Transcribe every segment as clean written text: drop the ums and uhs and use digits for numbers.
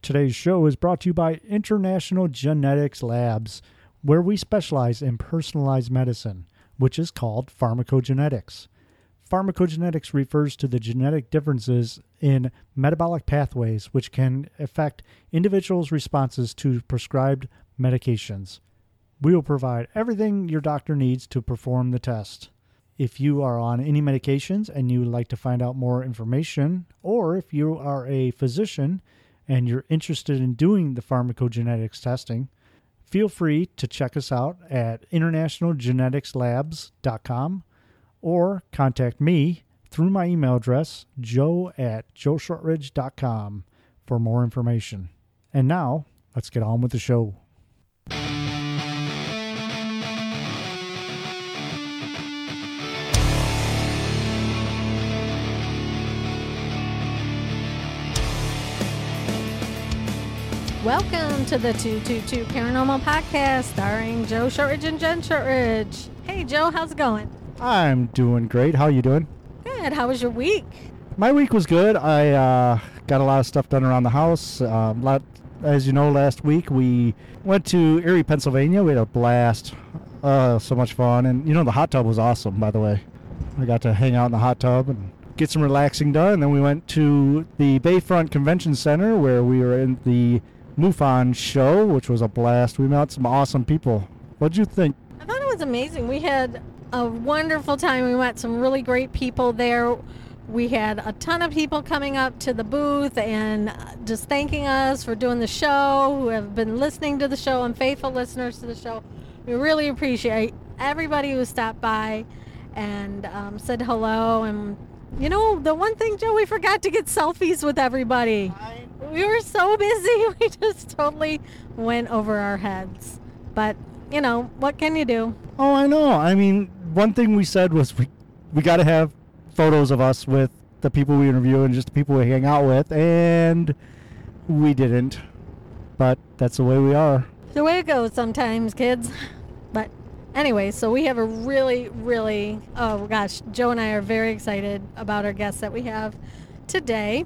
Today's show is brought to you by International Genetics Labs, where we specialize in personalized medicine, which is called pharmacogenetics. Pharmacogenetics refers to the genetic differences in metabolic pathways which can affect individuals' responses to prescribed medications. We will provide everything your doctor needs to perform the test. If you are on any medications and you would like to find out more information, or if you are a physician and you're interested in doing the pharmacogenetics testing, feel free to check us out at internationalgeneticslabs.com or contact me through my email address, joe@joeshortridge.com, for more information. And now, let's get on with the show. Welcome to the 222 Paranormal Podcast starring Joe Shortridge and Jen Shortridge. Hey, Joe, how's it going? I'm doing great. How are you doing? Good. How was your week? My week was good. I got a lot of stuff done around the house. As you know, last week we went to Erie, Pennsylvania. We had a blast. So much fun. And, you know, the hot tub was awesome, by the way. I got to hang out in the hot tub and get some relaxing done. And then we went to the Bayfront Convention Center where we were in the MUFON show, which was a blast. We met some awesome people. What'd you think? I thought it was amazing. We had a wonderful time. We met some really great people there. We had a ton of people coming up to the booth and just thanking us for doing the show, who have been listening to the show and faithful listeners to the show. We really appreciate everybody who stopped by and said hello. And, you know, the one thing, Joe, we forgot to get selfies with everybody. We were so busy, we just totally went over our heads. But, you know, what can you do? Oh, I know. I mean, one thing we said was we got to have photos of us with the people we interview and just the people we hang out with, and we didn't. But that's the way we are. The way it goes sometimes, kids. But anyway, so we have a really, oh gosh, Joe and I are very excited about our guests that we have today.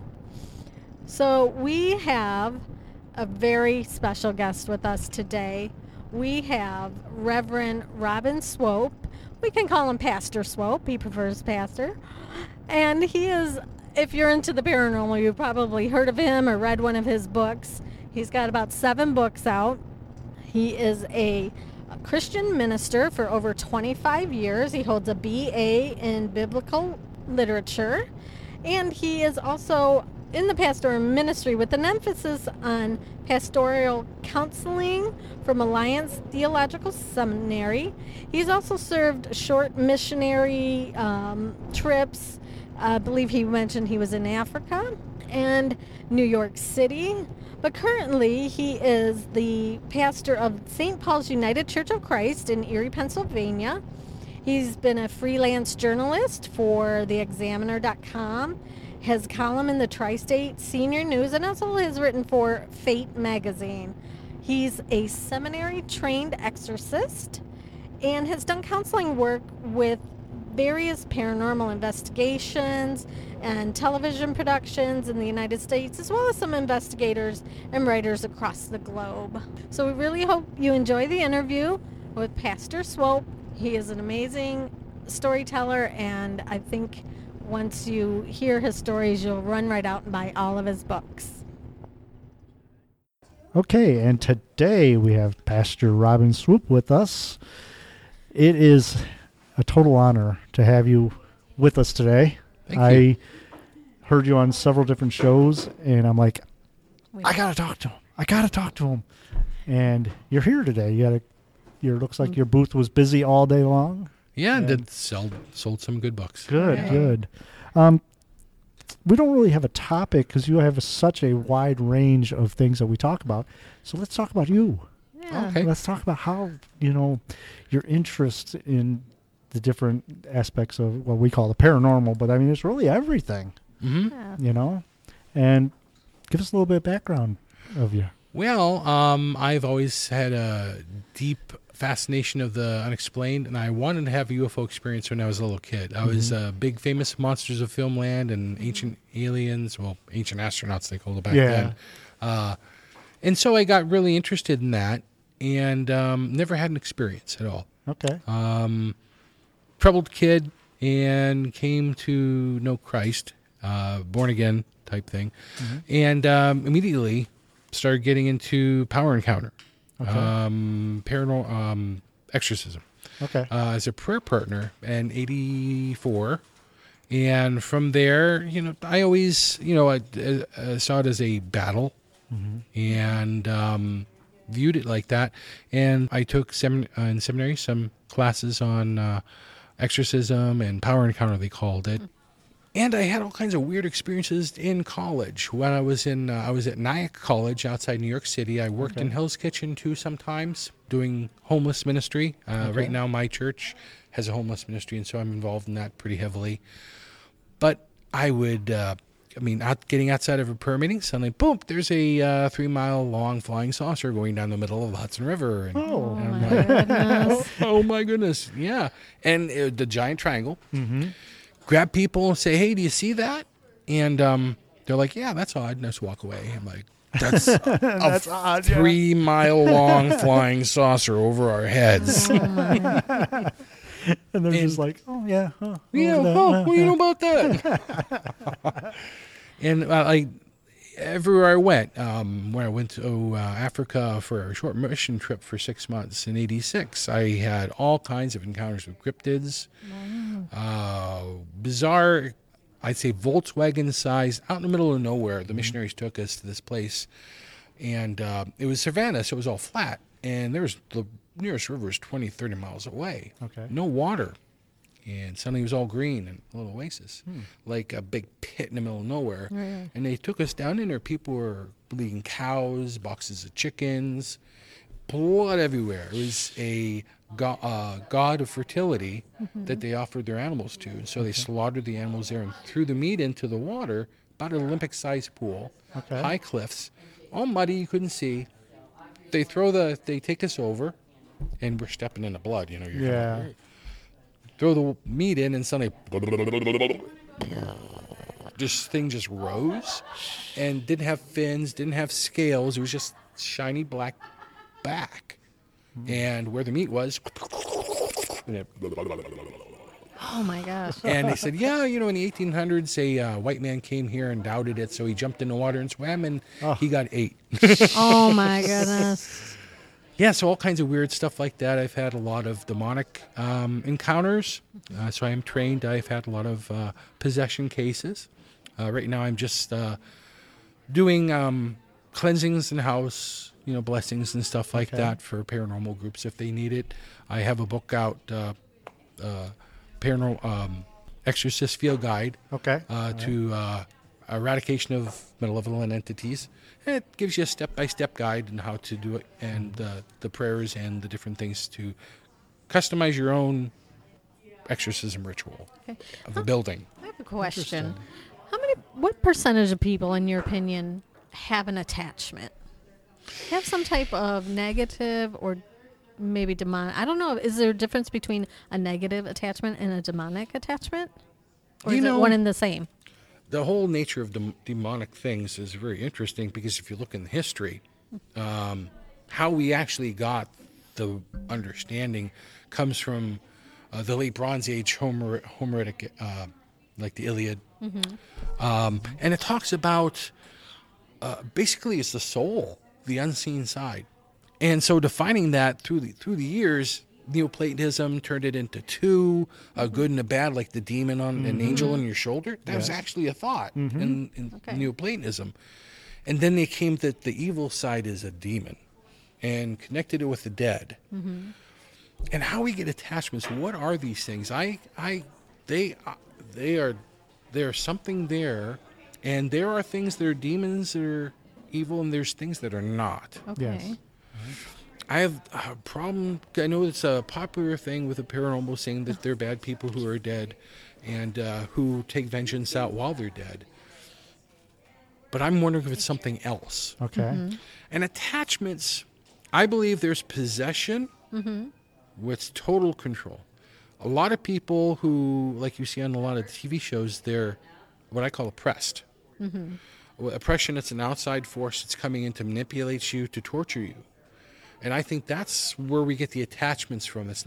So we have a very special guest with us today. We have Reverend Robin Swope. We can call him Pastor Swope. He prefers pastor. And he is, if you're into the paranormal, you've probably heard of him or read one of his books. He's got about 7 books out. He is a Christian minister for over 25 years. He holds a BA in biblical literature. And he is also in the pastoral ministry with an emphasis on pastoral counseling from Alliance Theological Seminary. He's also served short missionary trips. I believe he mentioned he was in Africa and New York City. But currently he is the pastor of St. Paul's United Church of Christ in Erie, Pennsylvania. He's been a freelance journalist for theexaminer.com, his column in the Tri-State Senior News, and also has written for Fate magazine. He's a seminary-trained exorcist and has done counseling work with various paranormal investigations and television productions in the United States, as well as some investigators and writers across the globe. So we really hope you enjoy the interview with Pastor Swope. He is an amazing storyteller, and I think once you hear his stories, you'll run right out and buy all of his books. Okay, and today we have Pastor Robin Swope with us. It is a total honor to have you with us today. Thank you. I heard you on several different shows, and I'm like, I gotta talk to him. And you're here today. Your looks like your booth was busy all day long. Yeah, and sold some good books. Good. We don't really have a topic because you have such a wide range of things that we talk about. So let's talk about you. Yeah. Okay. Let's talk about how, your interest in the different aspects of what we call the paranormal, but I mean, it's really everything, Mm-hmm. Yeah. And give us a little bit of background of you. Well, I've always had a deep fascination of the unexplained, and I wanted to have a UFO experience when I was a little kid. I was big famous Monsters of Filmland and Ancient Aliens, well, Ancient Astronauts they called it back then. And so I got really interested in that and never had an experience at all. Okay. Troubled kid and came to know Christ, born again type thing. And immediately started getting into power encounter, paranormal exorcism. Okay. As a prayer partner in 84. And from there, I always, I saw it as a battle and viewed it like that. And I took in seminary some classes on exorcism and power encounter, they called it. And I had all kinds of weird experiences in college. When I was at Nyack College outside New York City. I worked in Hell's Kitchen too sometimes, doing homeless ministry. Right now my church has a homeless ministry, and so I'm involved in that pretty heavily. But I would, getting outside of a prayer meeting, suddenly, boom, there's a 3-mile long flying saucer going down the middle of the Hudson River. And, Oh, and I'm my like, goodness. oh my goodness, yeah. And the giant triangle. Grab people and say, hey, do you see that? And they're like, yeah, that's odd. And I just walk away. I'm like, that's That's a odd, yeah. 3-mile long flying saucer over our heads. Oh, my. And they're and- just like, oh, yeah. Huh, Yeah, over that, well, what do you know about that? And everywhere I went, when I went to Africa for a short mission trip for 6 months in 86, I had all kinds of encounters with cryptids, bizarre, I'd say Volkswagen size, out in the middle of nowhere. The missionaries took us to this place, and it was Savannah, so it was all flat. And the nearest river is 20, 30 miles away. Okay. No water. And suddenly it was all green and a little oasis, like a big pit in the middle of nowhere. Right. And they took us down in there. People were bleeding cows, boxes of chickens, blood everywhere. It was a god of fertility that they offered their animals to. And so they slaughtered the animals there and threw the meat into the water, about an Olympic-sized pool, high cliffs, all muddy, you couldn't see. They take us over, and we're stepping in the blood, You're Yeah. throw the meat in, and suddenly, this thing just rose, and didn't have fins, didn't have scales. It was just shiny black back, and where the meat was, and it Oh, my gosh. And they said, yeah, in the 1800s, a white man came here and doubted it, so he jumped in the water and swam, and he got ate. Oh, my goodness. Yeah, so all kinds of weird stuff like that. I've had a lot of demonic encounters, so I am trained. I've had a lot of possession cases. Right now I'm just doing cleansings in the house, blessings and stuff like that for paranormal groups if they need it. I have a book out, Paranormal Exorcist Field Guide to eradication of malevolent entities. And it gives you a step-by-step guide on how to do it, and the prayers and the different things to customize your own exorcism ritual of a building. I have a question. What percentage of people, in your opinion, have an attachment? Have some type of negative or maybe demonic? I don't know. Is there a difference between a negative attachment and a demonic attachment? Or is it one and the same? The whole nature of demonic things is very interesting, because if you look in history, how we actually got the understanding comes from the late Bronze Age Homeric, like the Iliad. And it talks about, basically it's the soul, the unseen side. And so defining that through the years, Neoplatonism turned it into two, a good and a bad, like the demon on an angel on your shoulder. That was actually a thought in Neoplatonism. And then they came that the evil side is a demon, and connected it with the dead. And how we get attachments, what are these things? They are something there, and there are things that are demons that are evil, and there's things that are not. Okay. Yes. I have a problem. I know it's a popular thing with the paranormal, saying that they're bad people who are dead and who take vengeance out while they're dead. But I'm wondering if it's something else. Okay. And attachments, I believe there's possession with total control. A lot of people who, like you see on a lot of TV shows, they're what I call oppressed. Oppression, it's an outside force that's coming in to manipulate you, to torture you. And I think that's where we get the attachments from. It's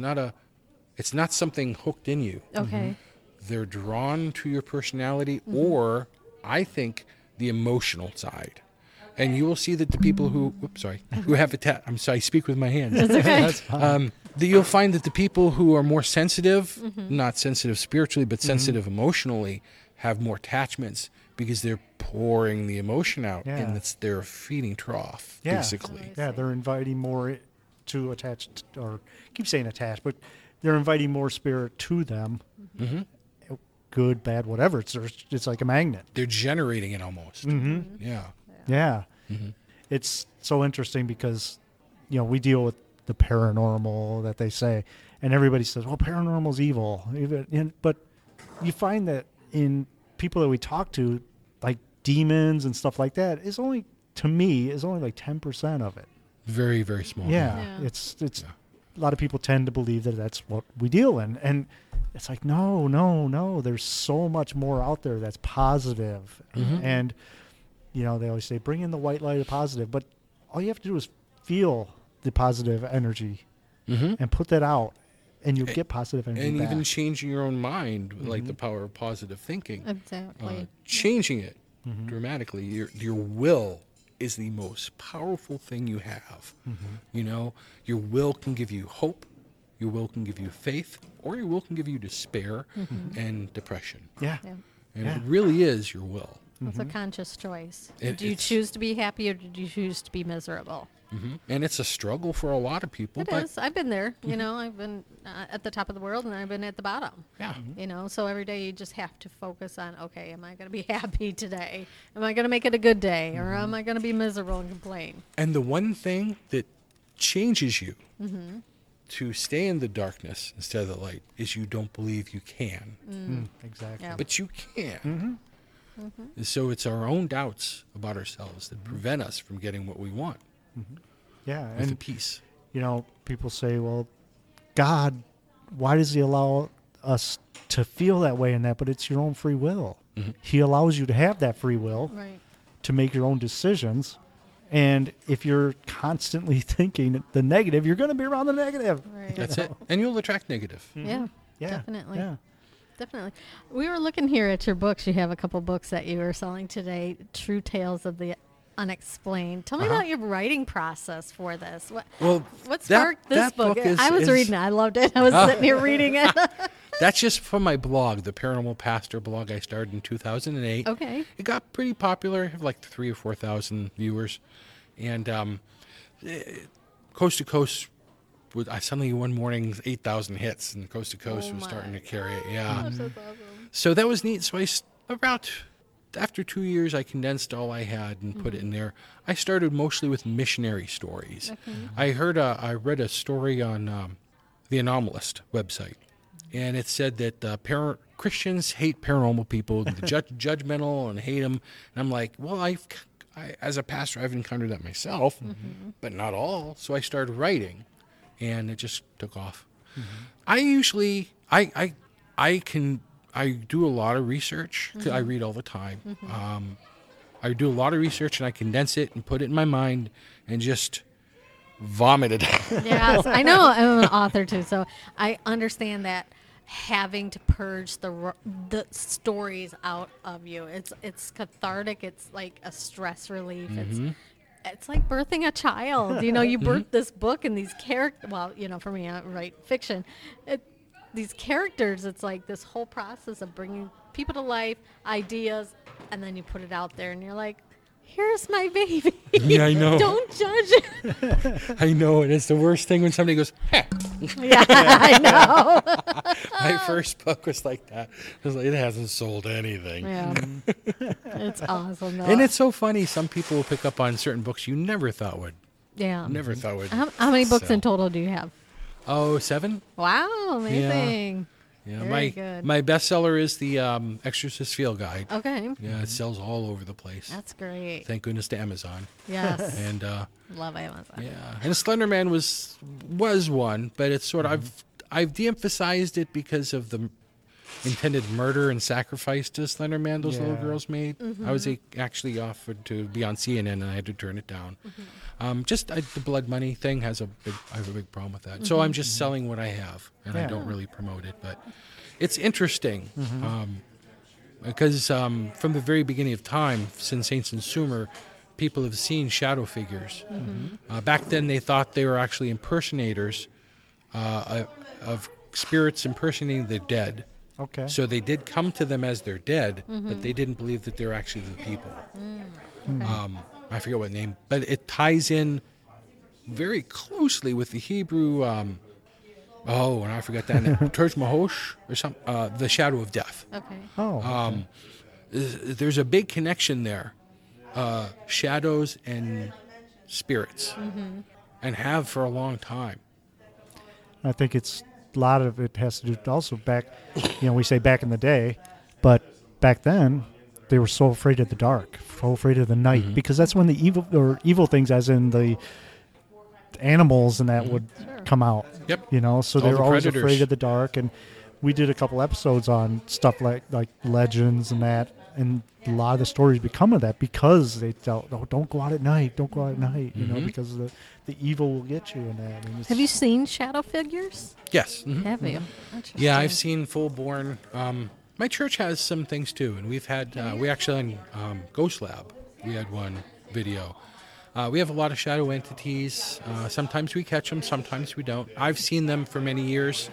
not something hooked in you. Okay. They're drawn to your personality, or I think the emotional side. And you will see that the people who have I'm sorry, I speak with my hands. That's fine. You'll find that the people who are more sensitive, not sensitive spiritually, but sensitive emotionally, have more attachments because they're pouring the emotion out, Yeah. and it's their feeding trough, Yeah. basically. Yeah, they're inviting more to attach, or keep saying attached, but they're inviting more spirit to them. Mm-hmm. Good, bad, whatever. It's like a magnet. They're generating it almost. Mm-hmm. Yeah. Yeah. Mm-hmm. It's so interesting because, we deal with the paranormal that they say, and everybody says, well, paranormal's evil. But you find that in people that we talk to, like demons and stuff like that, is only like 10% of it. Very, very small. Yeah. Yeah. It's a lot of people tend to believe that that's what we deal in. And it's like, no. There's so much more out there that's positive. Mm-hmm. And, they always say, bring in the white light of positive. But all you have to do is feel the positive energy Mm-hmm. and put that out, and you'll get positive energy And back. even changing your own mind, like the power of positive thinking. Exactly. Changing it dramatically. Your will is the most powerful thing you have. Your will can give you hope, your will can give you faith, or your will can give you despair and depression. Yeah. Yeah. And Yeah. it really is your will. It's a conscious choice. Do you It's- choose to be happy or do you choose to be miserable? And it's a struggle for a lot of people. It but is. I've been there. I've been at the top of the world and I've been at the bottom. Yeah. So every day you just have to focus on, okay, am I going to be happy today? Am I going to make it a good day? Or am I going to be miserable and complain? And the one thing that changes you to stay in the darkness instead of the light is you don't believe you can. Exactly. Yeah. But you can. So it's our own doubts about ourselves that prevent us from getting what we want Yeah. with the And, peace. people say, well, God, why does he allow us to feel that way and that? But it's your own free will. He allows you to have that free will Right. to make your own decisions. And if you're constantly thinking the negative, you're going to be around the negative. Right. That's it. And you'll attract negative. Yeah. Yeah. Definitely. Yeah. Definitely. We were looking here at your books. You have a couple books that you were selling today, True Tales of the Unexplained. Tell me about your writing process for this. Well, What that- sparked this that book? book is- I was is- reading it. I loved it. I was sitting here reading it. That's just from my blog, the Paranormal Pastor blog I started in 2008. Okay. It got pretty popular, have like 3,000 or 4,000 viewers. And Coast to Coast, I suddenly one morning 8,000 hits, and Coast to Coast Oh was starting my to carry it. Yeah. That's awesome. So that was neat. So after 2 years, I condensed all I had and put it in there. I started mostly with missionary stories. I read a story on the Anomalist website, and it said that Christians hate paranormal people, judgmental, and hate them. And I'm like, well, I, as a pastor, I've encountered that myself, but not all. So I started writing, and it just took off. I usually I do a lot of research. 'Cause I read all the time. I do a lot of research, and I condense it and put it in my mind and just vomit it out. Yes, I know. I'm an author too, so I understand that having to purge the stories out of you. It's cathartic. It's like a stress relief. It's like birthing a child. You birth this book and these characters. Well, for me, I write fiction. These characters, it's like this whole process of bringing people to life, ideas, and then you put it out there, and you're like, here's my baby. Yeah, I know. Don't judge it. I know, and it's the worst thing when somebody goes, "Heh." Yeah, I know. My first book was like that. It hasn't sold anything. Yeah. It's awesome, though. And it's so funny. Some people will pick up on certain books you never thought would. yeah. Never thought would. How many books sell. in total do you have? Oh, 7? Wow, amazing. Yeah, Very good. my bestseller is the Exorcist Field Guide. Okay. Yeah, it sells all over the place. That's great. Thank goodness to Amazon. Yes. And Love Amazon. yeah, and Slender Man was one, but it's sort of I've de-emphasized it because of the intended murder and sacrifice to Slender Man those little Yeah. girls made. I was actually offered to be on CNN, and I had to turn it down. The blood money thing I have a big problem with that. So I'm just selling what I have, and I Yeah. don't really promote it. But it's interesting because from the very beginning of time, since ancient Sumer, people have seen shadow figures. Back then, they thought they were actually impersonators of spirits impersonating the dead. Okay. So they did come to them as they're dead, but they didn't believe that they're actually the people. I forget what name, but it ties in very closely with the Hebrew. And I forgot that name. Turj Mahosh or some the shadow of death. Okay. Oh. There's a big connection there. Shadows and spirits, and have for a long time. I think a lot of it has to do also back, we say back in the day, but back then they were so afraid of the dark, so afraid of the night, because that's when the evil things, as in the animals and that would come out. Yep. So All they were the always predators. afraid of the dark, and we did a couple episodes on stuff like legends and that, and a lot of the stories become of that because they tell, oh, don't go out at night, because the evil will get you in that. And Have you seen shadow figures? Yes. Have you? Yeah, I've seen full-born. My church has some things too, and we've had. We actually on Ghost Lab, we had one video. We have a lot of shadow entities. Sometimes we catch them, sometimes we don't. I've seen them for many years.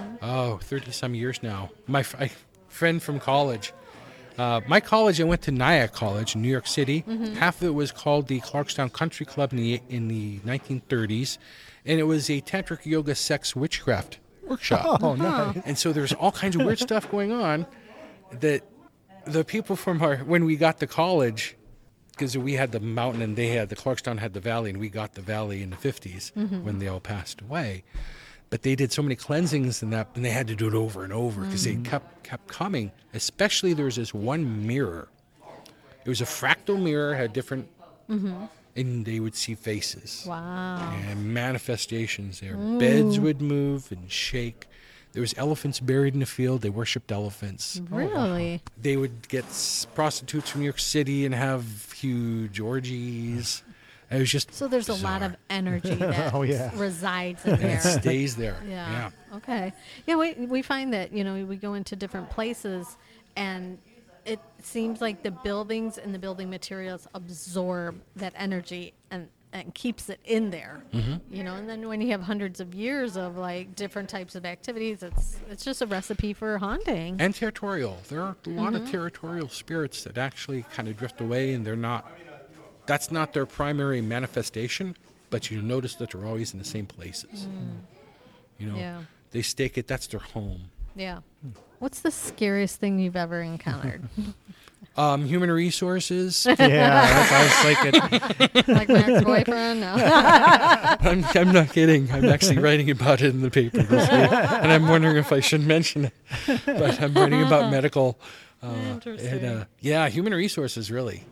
30-some years now. My friend from college. My college, I went to Nyack College in New York City. Half of it was called the Clarkstown Country Club in the 1930s, and it was a tantric yoga sex witchcraft workshop. Oh, nice. And so there's all kinds of weird stuff going on that the people from when we got to college, because we had the mountain and the Clarkstown had the valley, and we got the valley in the 50s when they all passed away. But they did so many cleansings and that, and they had to do it over and over because they kept coming. Especially there was this one mirror. It was a fractal mirror, had different, and they would see faces. Wow. And manifestations there. Beds would move and shake. There was elephants buried in the field. They worshipped elephants. Really? They would get prostitutes from New York City and have huge orgies. It was just So there's a lot of bizarre. energy that Oh, yeah. resides in It there. stays there. Yeah. Okay. Yeah, we find that, we go into different places and it seems like the buildings and the building materials absorb that energy and keeps it in there. And then when you have hundreds of years of like different types of activities, it's just a recipe for haunting. And territorial. There are a lot of territorial spirits that actually kind of drift away, and that's not their primary manifestation, but you notice that they're always in the same places. Yeah. They stake it, that's their home. Yeah. What's the scariest thing you've ever encountered? Human resources. Yeah, I was thinking. Like my ex-boyfriend? No. I'm not kidding. I'm actually writing about it in the paper this week, and I'm wondering if I should mention it. But I'm writing about medical. Interesting. Human resources, really.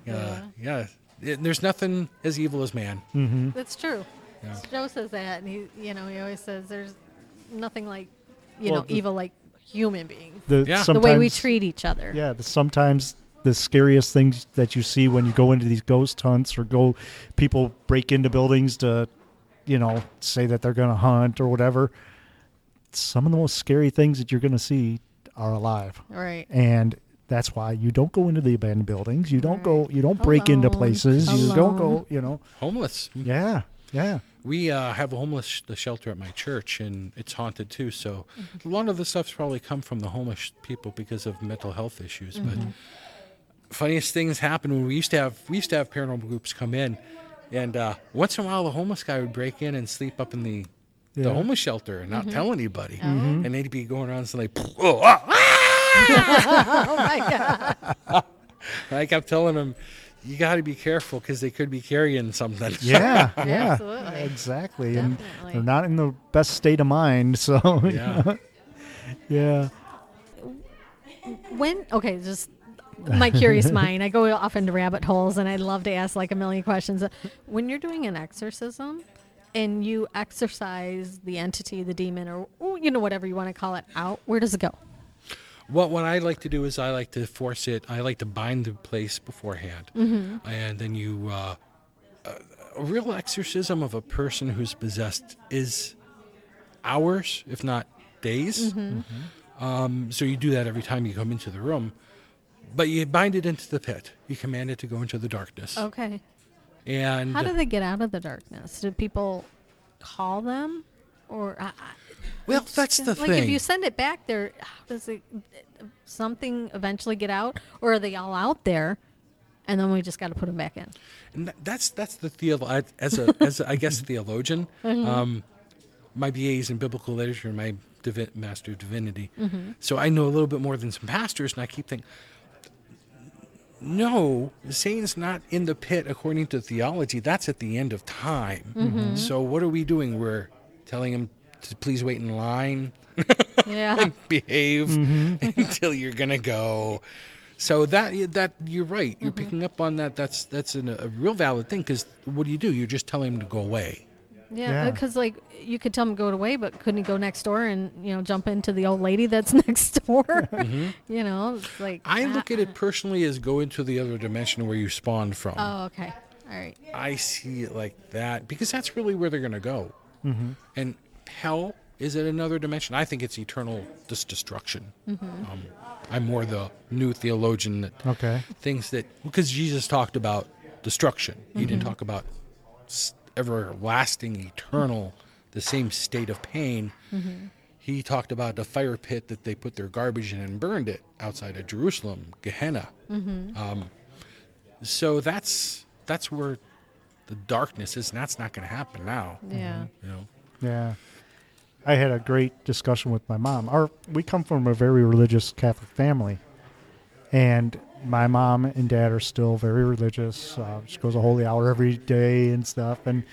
There's nothing as evil as man. That's true. Yeah. Joe says that, and he always says there's nothing like, Well, evil like human beings. Yeah. The way we sometimes- treat each other. Yeah, sometimes the scariest things that you see when you go into these ghost hunts or people break into buildings to, say that they're going to hunt or whatever. Some of the most scary things that you're going to see are alive. Right. And that's why you don't go into the abandoned buildings. You don't you don't break into Alone. places. You don't Alone. go, Homeless. Yeah. We have a homeless shelter at my church, and it's haunted too. So a lot of the stuff's probably come from the homeless people because of mental health issues. But funniest things happen when we used to have paranormal groups come in, and once in a while the homeless guy would break in and sleep up in the homeless shelter and not tell anybody, and they'd be going around saying like, Oh my God. I kept telling them, you got to be careful because they could be carrying something. Yeah. Absolutely. Exactly. And Definitely. they're not in the best state of mind. So, Yeah. yeah. Just my curious mind. I go off into rabbit holes and I love to ask like a million questions. When you're doing an exorcism and you exorcise the entity, the demon, or whatever you want to call it out, where does it go? What I like to do is I like to force it. I like to bind the place beforehand, and then you. A real exorcism of a person who's possessed is hours, if not days. So you do that every time you come into the room, but you bind it into the pit. You command it to go into the darkness. Okay. And How do they get out of the darkness? Do people call them, or well, that's the like thing. if you send it back there, how does it something eventually get out, or are they all out there, and then we just got to put them back in? And that's the as a I guess theologian. My BA is in biblical literature, and my master of divinity. So I know a little bit more than some pastors, and I keep thinking, no, Satan's not in the pit according to theology. That's at the end of time. So what are we doing? We're telling him to please wait in line Yeah. and behave until you're gonna go. So that you're right. You're picking up on that. That's a real valid thing, because what do? You're just telling him to go away. Yeah, Yeah. because like you could tell him to go away, but couldn't he go next door and jump into the old lady that's next door? It's like I look at it personally as go into the other dimension where you spawned from. Oh, okay, all right. I see it like that because that's really where they're going to go. And hell is it another dimension? I think it's eternal destruction. I'm more the new theologian that Okay. thinks that because Jesus talked about destruction, he didn't talk about everlasting, eternal, the same state of pain. He talked about the fire pit that they put their garbage in and burned it outside of Jerusalem, Gehenna. So that's where the darkness is, and that's not going to happen now. Yeah. Yeah. I had a great discussion with my mom. We come from a very religious Catholic family, and my mom and dad are still very religious. She goes a holy hour every day and stuff. And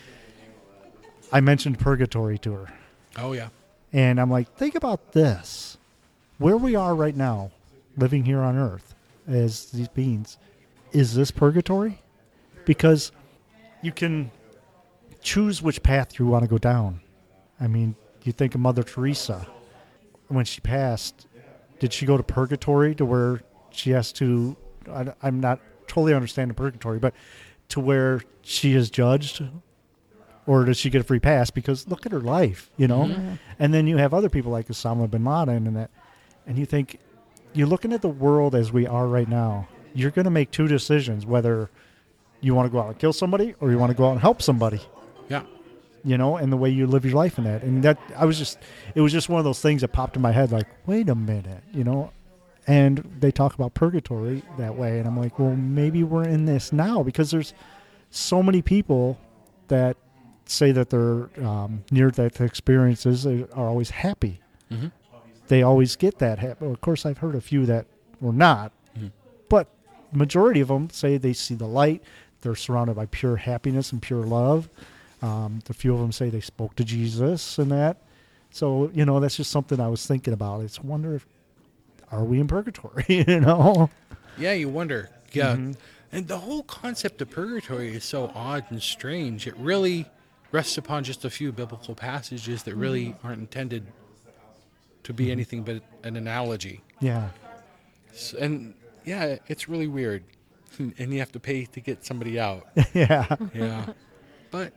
I mentioned purgatory to her, Oh yeah. and I'm like, think about this: where we are right now, living here on Earth as these beings, is this purgatory? Because you can choose which path you want to go down. I mean, you think of Mother Teresa. When she passed, did she go to purgatory to where she has to, I'm not totally understanding purgatory, but to where she is judged? Or does she get a free pass? Because look at her life, And then you have other people like Osama bin Laden and you think, you're looking at the world as we are right now. You're going to make two decisions, whether you want to go out and kill somebody or you want to go out and help somebody. Yeah. And the way you live your life in that. And it was just one of those things that popped in my head, like, wait a minute, and they talk about purgatory that way. And I'm like, well, maybe we're in this now, because there's so many people that say that their near-death experiences are always happy. They always get that happy. Well, of course, I've heard a few that were not, but majority of them say they see the light. They're surrounded by pure happiness and pure love. The few of them say they spoke to Jesus and that. So, that's just something I was thinking about. It's wonder if, are we in purgatory, Yeah, you wonder. Yeah. And the whole concept of purgatory is so odd and strange. It really rests upon just a few biblical passages that really aren't intended to be anything but an analogy. Yeah. And yeah, it's really weird. And you have to pay to get somebody out. Yeah. Yeah. But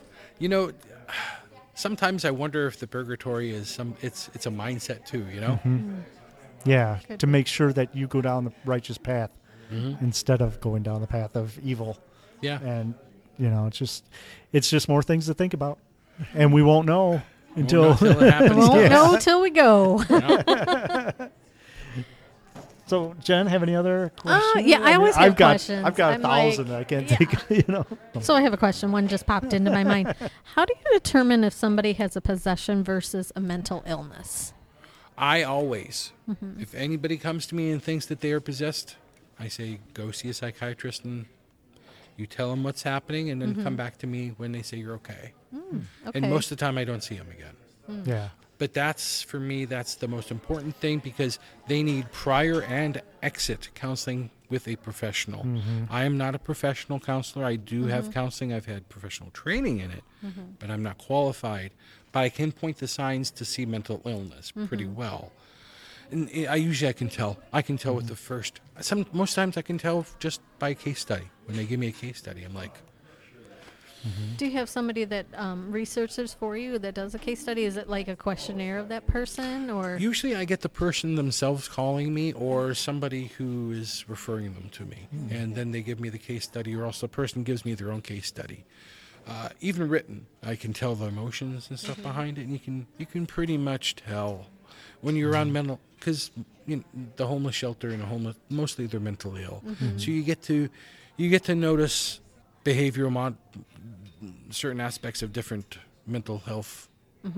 sometimes I wonder if the purgatory is it's a mindset too, Yeah. To make sure that you go down the righteous path instead of going down the path of evil. Yeah. And, it's just more things to think about. And we won't know until Won't know till it happens. Won't know till we go. So, Jen, have any other questions? Yeah, I always have questions. I've got I'm 1,000 I can't think. So I have a question. One just popped into my mind. How do you determine if somebody has a possession versus a mental illness? I always, if anybody comes to me and thinks that they are possessed, I say, go see a psychiatrist and you tell them what's happening and then come back to me when they say you're okay. Okay. And most of the time I don't see them again. Yeah. But for me, that's the most important thing, because they need prior and exit counseling with a professional. I am not a professional counselor. I do have counseling. I've had professional training in it, but I'm not qualified. But I can point the signs to see mental illness pretty well. And I can tell. I can tell with the first. Most times I can tell just by a case study. When they give me a case study, I'm like, Do you have somebody that researches for you that does a case study? Is it like a questionnaire of that person, or? usually I get the person themselves calling me or somebody who is referring them to me. And then they give me the case study, or else the person gives me their own case study. Even written, I can tell the emotions and stuff behind it, and you can pretty much tell when you're around mental, because the homeless shelter and mostly they're mentally ill. So you get to notice behavioral certain aspects of different mental health,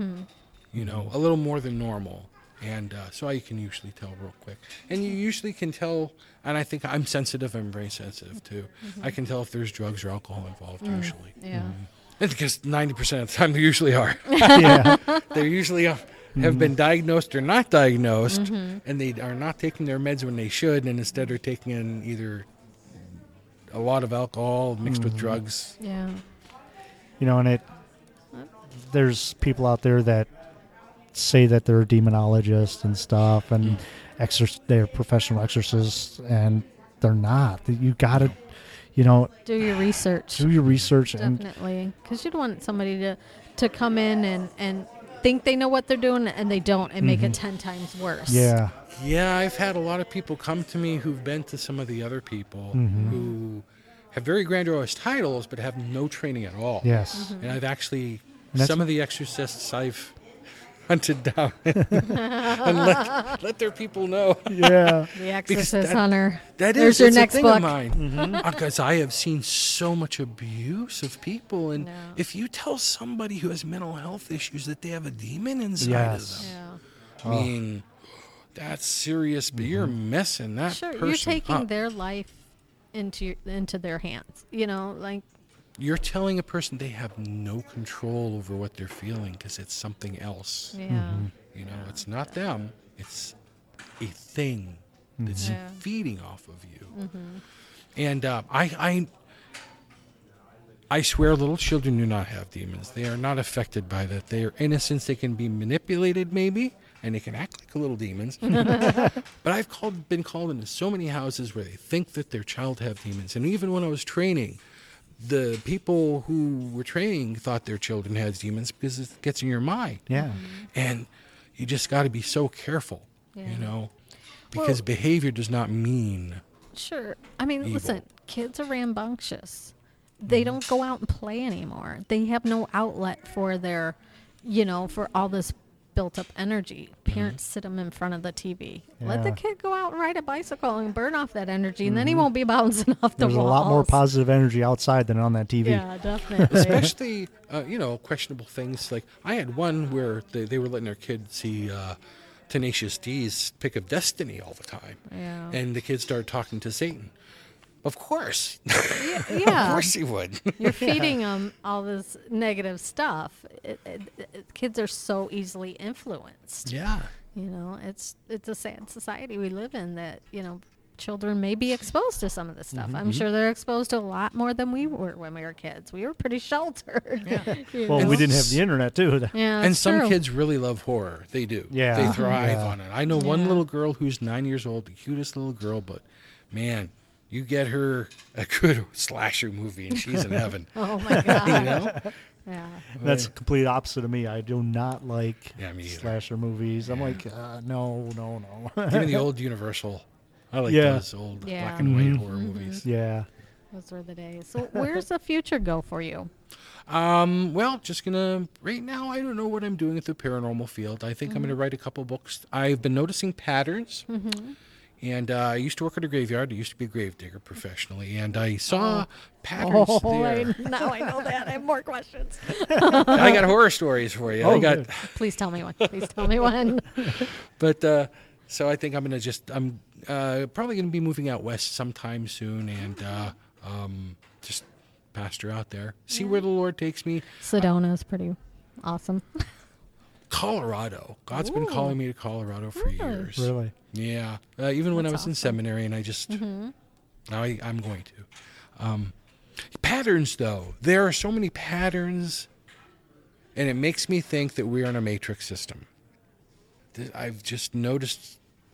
a little more than normal. And so I can usually tell real quick. And you usually can tell, and I think I'm sensitive, I'm very sensitive too. I can tell if there's drugs or alcohol involved usually. Yeah. And because 90% of the time they usually are. Yeah. They usually have been diagnosed or not diagnosed, and they are not taking their meds when they should, and instead are taking in either a lot of alcohol mixed with drugs. Yeah. And there's people out there that say that they're demonologists and stuff, and they're professional exorcists, and they're not. You gotta, Do your research. do your research. And Definitely, because you don't want somebody to come in and think they know what they're doing, and they don't, and make it 10 times worse. yeah, Yeah, I've had a lot of people come to me who've been to some of the other people who have very grandiose titles but have no training at all. yes, And I've actually, that's- some of the exorcists I've hunted down and let their people know. yeah, The Exorcist that- Hunter. That There's is your it's next a thing book. of mine. Because I have seen so much abuse of people. And No. if you tell somebody who has mental health issues that they have a demon inside Yes. of them, Yeah. I mean, that's serious, but you're messing that Sure, person you're taking up. their life into their hands. Like You're telling a person they have no control over what they're feeling because it's something else. yeah. It's not them. It's a thing that's Yeah. feeding off of you. And I swear little children do not have demons. They are not affected by that. They are innocent. They can be manipulated maybe, and they can act like little demons. But I've been called into so many houses where they think that their child have demons. And even when I was training, the people who were training thought their children had demons because it gets in your mind. yeah. And you just got to be so careful, Yeah. because Well- behavior does not mean. Sure. I mean, Evil. listen, kids are rambunctious. They don't go out and play anymore. They have no outlet for their, for all this built up energy. Parents sit them in front of the TV. Let the Yeah. kid go out and ride a bicycle and burn off that energy, and then he won't be bouncing off the There's walls. a lot more positive energy outside than on that TV. Yeah, definitely. Especially, questionable things. Like I had one where they were letting their kid see Tenacious D's Pick of Destiny all the time. Yeah. And the kid started talking to Satan. Of course. Of Yeah. course he would. You're feeding them all this negative stuff. Kids are so easily influenced. Yeah. It's a sad society we live in that, children may be exposed to some of this stuff. I'm sure they're exposed to a lot more than we were when we were kids. We were pretty sheltered. you Well, know? we didn't have the internet too. Yeah, And that's some true. kids really love horror. They do. Yeah. They thrive Yeah. on it. I know one Yeah. little girl who's 9 years old, the cutest little girl, but man, you get her a good slasher movie and she's in heaven. Oh my God. You know? Yeah. That's the complete opposite of me. I do not like Yeah, me either. slasher movies. I'm like, no. Even the old Universal. I like Yeah. those old Yeah. black and white Mhm. horror movies. Yeah. Those were the days. So where's the future go for you? Well, just gonna right now. I don't know what I'm doing at the paranormal field. I think I'm gonna write a couple books. I've been noticing patterns, and I used to work at a graveyard. I used to be a gravedigger professionally, and I saw patterns there. Now I know that. I have more questions. I got horror stories for you. Oh, I got, good. Please tell me one. Please tell me one. but so I think I'm gonna I'm probably gonna be moving out west sometime soon, and just pastor out there, see where the Lord takes me. Sedona is pretty awesome. Colorado. God's been Ooh. calling me to Colorado for Really? years. Really. Yeah. Even when I was That's in awesome. seminary, and I just now I'm going to. Patterns, though, there are so many patterns, and it makes me think that we are in a matrix system. I've just noticed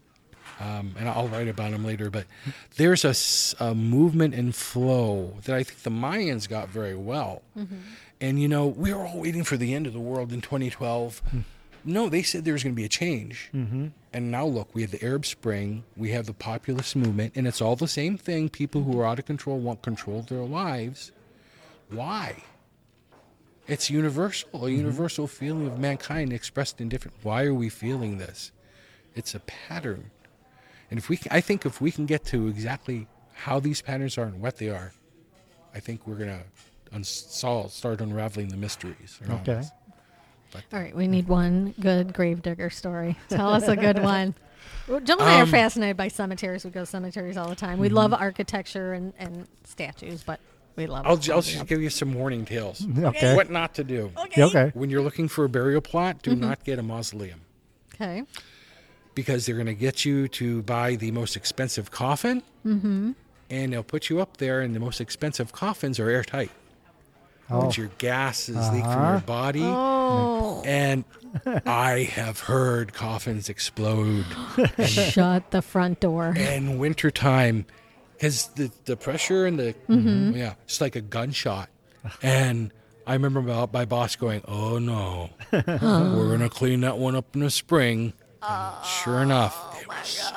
and I'll write about them later. But there's a movement and flow that I think the Mayans got very well. And, you know, we were all waiting for the end of the world in 2012. No, they said there was going to be a change. And now look, we have the Arab Spring, we have the populist movement, and it's all the same thing. People who are out of control want control of their lives. Why? It's universal, a universal feeling of mankind expressed in different. Why are we feeling this? It's a pattern. And I think if we can get to exactly how these patterns are and what they are, I think we're going to start unraveling the mysteries around Okay. us. All right, we need one good gravedigger story. Tell us a good one. Well, Joe and I are fascinated by cemeteries. We go to cemeteries all the time. We love architecture and statues, but we love I'll just give you some warning tales. Okay. What not to do. Okay. When you're looking for a burial plot, do not get a mausoleum. Okay. Because they're going to get you to buy the most expensive coffin, and they'll put you up there, and the most expensive coffins are airtight. Which your gases leak from your body. Oh, And I have heard coffins explode shut the front door. in wintertime because the pressure and the, it's like a gunshot. And I remember my boss going, "Oh no, we're going to clean that one up in the spring." Sure enough, it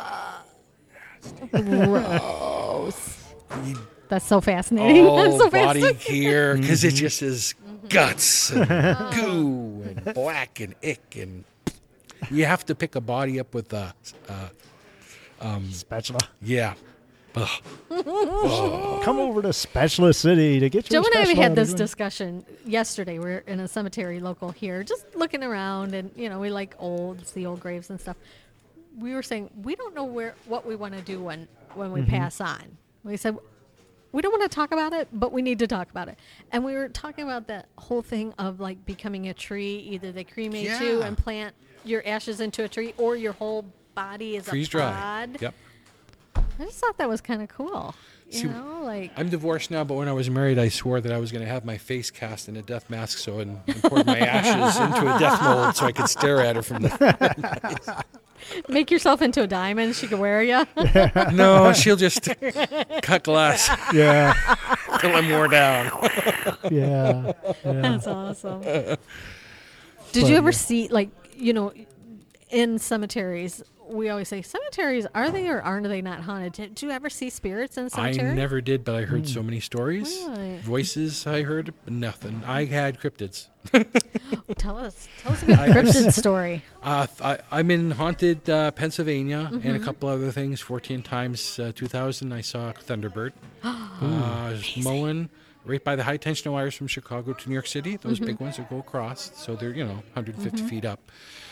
was Gross. That's so fascinating. That's all so body fascinating. gear because it just is guts and goo and black and ick, and you have to pick a body up with a Spatula. yeah. Ugh. Come over to Spatula City to get your Joe and I spatula. had this discussion yesterday. We're in a cemetery local here, just looking around, and you know we like the old graves and stuff. We were saying we don't know what we want to do when we pass on. We said we don't want to talk about it, but we need to talk about it. And we were talking about that whole thing of like becoming a tree. Either they cremate you Yeah. and plant your ashes into a tree, or your whole body is Freeze a dry. pod. Yep. I just thought that was kind of cool. See, You know, like I'm divorced now, but when I was married, I swore that I was going to have my face cast in a death mask, and poured my ashes into a death mold so I could stare at her from the. make yourself into a diamond. She could wear you. No, she'll just cut glass Yeah. till I'm wore down. Yeah. That's awesome. Did you ever see, like, you know, in cemeteries, we always say, cemeteries, are they or aren't they not haunted? Did you ever see spirits in I cemeteries? never did, but I heard so many stories. Really? Voices I heard, nothing. I had cryptids. Tell us a good cryptid story. I'm in haunted Pennsylvania and a couple other things. 14 times 2000, I saw a Thunderbird. I was mowing right by the high tension wires from Chicago to New York City. Those big ones that go across. So they're, 150 feet up.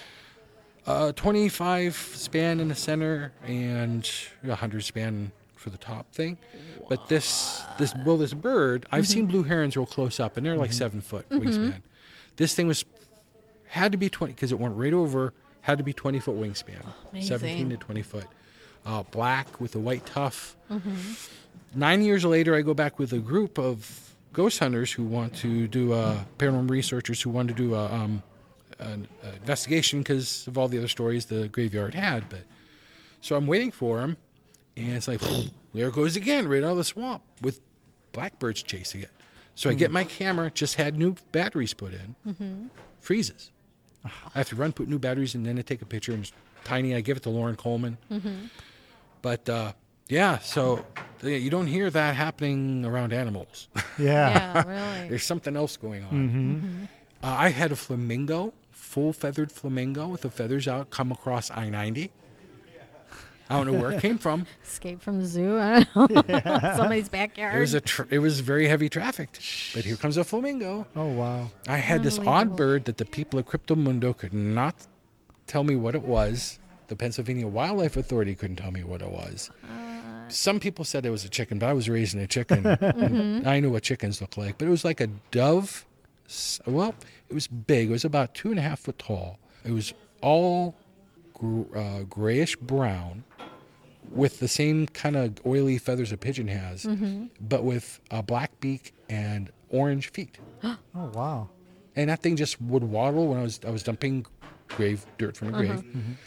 25 span in the center and 100 span for the top thing. But this bird, I've seen blue herons real close up, and they're like 7 foot wingspan. This thing had to be 20, because it went right over, had to be 20 foot wingspan, Amazing. 17 to 20 foot. Black with a white tuft. 9 years later, I go back with a group of ghost hunters who want to do, paranormal researchers who want to do an investigation because of all the other stories the graveyard had. But so I'm waiting for him, and it's like, there it goes again, right out of the swamp with blackbirds chasing it. So I get my camera, just had new batteries put in, freezes. I have to put new batteries in, then I take a picture, and it's tiny. I give it to Lauren Coleman. But so you don't hear that happening around animals. Yeah. Yeah, really. There's something else going on. I had a flamingo, full feathered flamingo with the feathers out, come across I-90. I don't know where it came from. Escape from the zoo. I don't know. Somebody's backyard. It was very heavy trafficked, but here comes a flamingo. Oh, wow. I had this odd bird that the people at Cryptomundo could not tell me what it was. The Pennsylvania Wildlife Authority couldn't tell me what it was. Some people said it was a chicken, but I was raising a chicken. And I knew what chickens look like, but it was like a dove. Well, it was big. It was about 2.5 foot tall. It was all grayish brown with the same kind of oily feathers a pigeon has, but with a black beak and orange feet. Oh, wow. And that thing just would waddle when I was dumping grave dirt from a grave.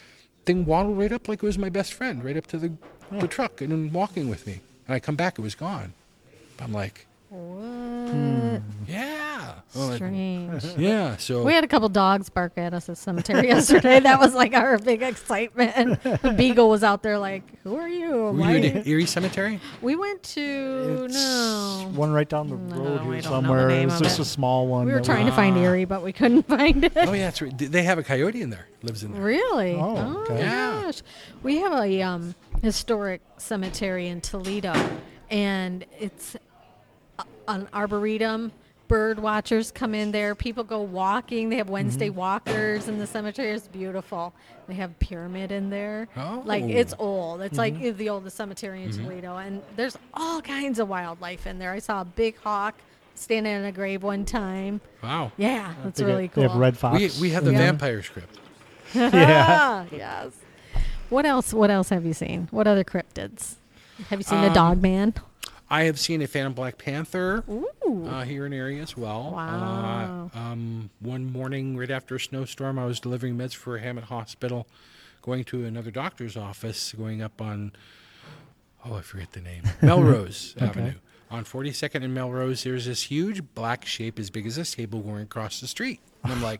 thing waddled right up like it was my best friend, right up to the truck and then walking with me. And I come back, it was gone. I'm like, What? yeah. Well, Strange. yeah, so. We had a couple dogs bark at us at the cemetery yesterday. That was like our big excitement. The beagle was out there like, who are you? Were Why you are you-" at Erie Cemetery? We went to, no. One right down the No, road we here don't know the somewhere. name It's of just it. a small one. We were that trying to find Erie, but we couldn't find it. Oh, yeah, that's right. They have a coyote in there. Lives in there. Really? Oh, okay. my Yeah. gosh. We have a historic cemetery in Toledo, and it's an arboretum. Bird watchers come in there. People go walking. They have Wednesday walkers in the cemetery. It's beautiful. They have pyramid in there. Like, Oh. it's old. It's like the oldest cemetery in Toledo, and there's all kinds of wildlife in there. I saw a big hawk standing in a grave one time. Wow. Yeah, that's They really got- cool. They have red fox. We have the Yeah. vampire script. Yeah. Yes. What else? What else have you seen? What other cryptids? Have you seen a Um, dog man? I have seen a Phantom Black Panther Ooh. here in Erie as well. Wow. One morning, right after a snowstorm, I was delivering meds for Hammett Hospital, going to another doctor's office, going up on, I forget the name, Melrose Avenue. On 42nd and Melrose, there's this huge black shape as big as this table going across the street. And I'm like,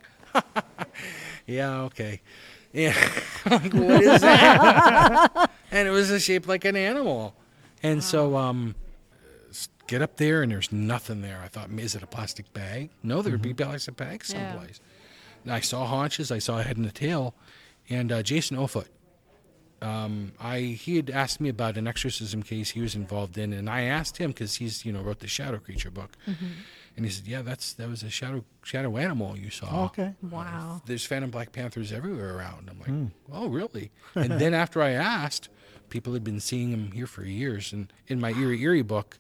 yeah, okay. Yeah. I'm like, what is that? And it was a shape like an animal. And so get up there, and there's nothing there. I thought, is it a plastic bag? No, there would be plastic bags Yeah. someplace. And I saw haunches, I saw a head and a tail, and Jason Ofoot. He had asked me about an exorcism case he was involved in, and I asked him because he's wrote the Shadow Creature book, and he said, yeah, that was a shadow animal you saw. Oh, okay. Wow. There's Phantom Black Panthers everywhere around. I'm like, oh, really? And then after I asked, people had been seeing them here for years. And in my Erie book,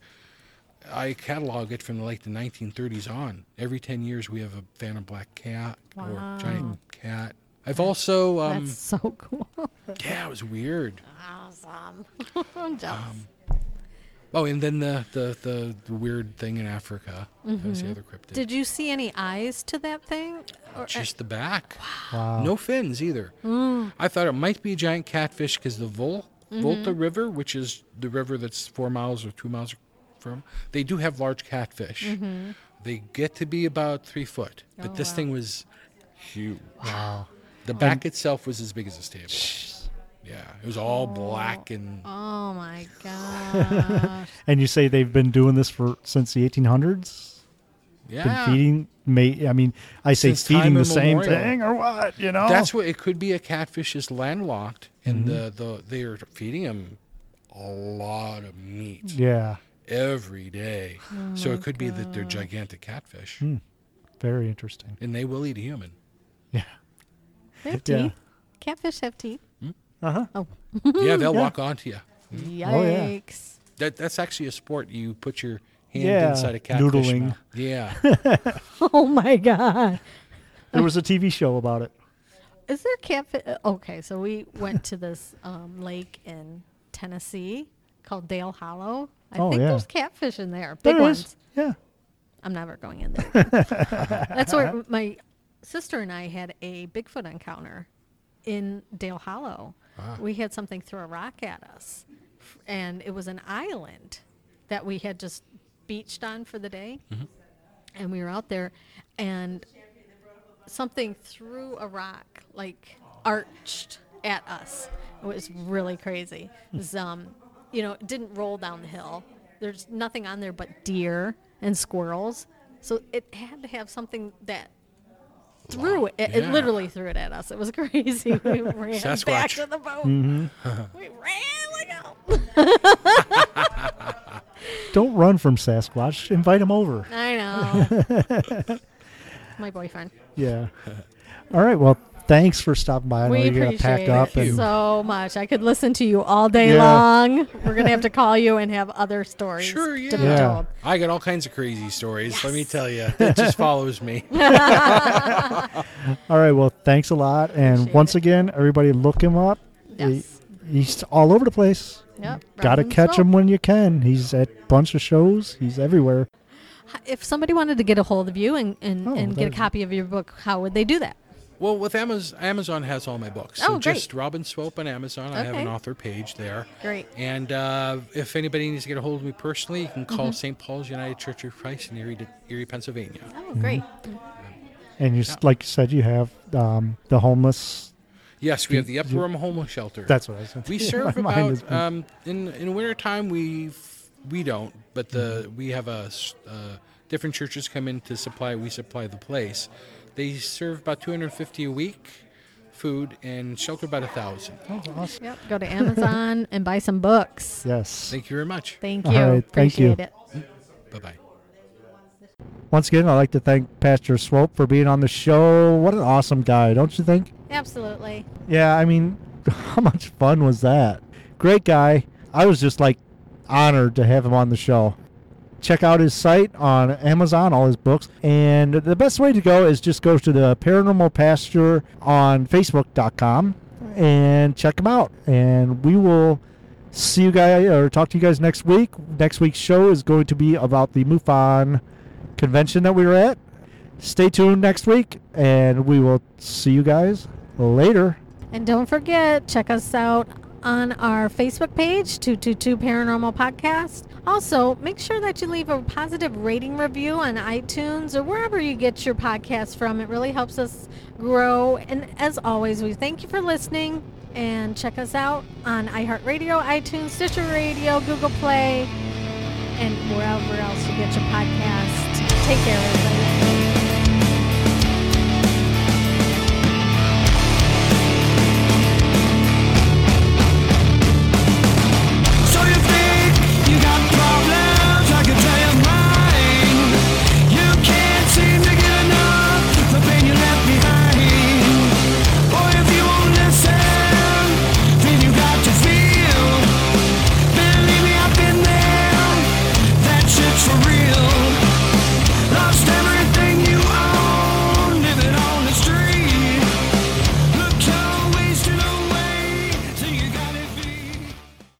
I catalog it from like the 1930s on. Every 10 years, we have a Phantom Black cat Wow. or giant cat. I've also, That's so cool. yeah, it was weird. Awesome. I'm jealous. Oh, and then the weird thing in Africa. That was the other cryptid. Did you see any eyes to that thing? Or, Just the back. Wow. No fins either. I thought it might be a giant catfish because the Volta River, which is the river that's 4 miles or 2 miles from, they do have large catfish. They get to be about 3 foot, but Oh, this wow. thing was huge. Wow. The back itself was as big as this table. Yeah, it was all black and oh my gosh. And you say they've been doing this since the 1800s? yeah. Been feeding? I mean, I say Since time feeding the same immemorial. thing or what? That's what it could be. A catfish is landlocked, and they are feeding him a lot of meat Yeah. every day. So it could be that they're gigantic catfish, Very interesting. and they will eat a human. Yeah. They have Yeah. teeth. Catfish have teeth. Uh-huh. Oh, Yeah, they'll Yeah. walk onto you. yikes. That's actually a sport. You put your hand Yeah, inside a catfish noodling. mouth. Yeah. Oh my God. There was a TV show about it. Is there catfish? Okay, so we went to this lake in Tennessee called Dale Hollow. I Oh, think yeah. there's catfish in there. Big There ones. is. Yeah. I'm never going in there. That's where my sister and I had a Bigfoot encounter in Dale Hollow. We had something throw a rock at us, and it was an island that we had just beached on for the day. And we were out there, and something threw a rock, like arched at us. It was really crazy. It was, it didn't roll down the hill. There's nothing on there but deer and squirrels. So it had to have something that threw it. It Yeah. literally threw it at us. It was crazy. We ran back Sasquatch. to the boat. We ran like hell. Don't run from Sasquatch. Invite him over. I know. My boyfriend. Yeah. All right. Well, thanks for stopping by. I know We you got to appreciate pack up. it And so much. I could listen to you all day Yeah. long. We're going to have to call you and have other stories Sure, to be Yeah. told. I got all kinds of crazy stories. Let me tell you, it just follows me. all right. Well, thanks a lot. And Appreciate once it. again, everybody look him up. Yes. He's all over the place. Yep. Got to Robin catch Swope. him when you can. He's at a bunch of shows. He's everywhere. If somebody wanted to get a hold of you and get a there's- copy of your book, how would they do that? Well, with Amazon has all my books. Oh, So great. just Robin Swope on Amazon. I have an Okay. author page there. Great. And if anybody needs to get a hold of me personally, you can call Mm-hmm. St. Paul's United Church of Christ in Erie, Pennsylvania. Oh, great. And like you said, you have the homeless. Yes, we have the Upper Room Homeless Shelter. That's what I said. We Yeah, serve my mind is about in wintertime we don't, but we have different churches come in to supply. We supply the place. They serve about 250 a week, food, and shelter about 1,000. Oh, awesome. Yep. Go to Amazon and buy some books. Yes. Thank you very much. Thank All you. right, thank you. Appreciate it. Bye bye. Once again, I'd like to thank Pastor Swope for being on the show. What an awesome guy, don't you think? Absolutely. Yeah, I mean, how much fun was that? Great guy. I was just like honored to have him on the show. Check out his site on Amazon, all his books. And the best way to go is just go to the Paranormal Pastor on Facebook.com and check him out. And we will see you guys or talk to you guys next week. Next week's show is going to be about the MUFON convention that we were at. Stay tuned next week, and we will see you guys later. And don't forget, check us out on our Facebook page, 222 Paranormal Podcast. Also, make sure that you leave a positive rating review on iTunes or wherever you get your podcasts from. It really helps us grow. And as always, we thank you for listening. And check us out on iHeartRadio, iTunes, Stitcher Radio, Google Play, and wherever else you get your podcasts. Take care, everybody.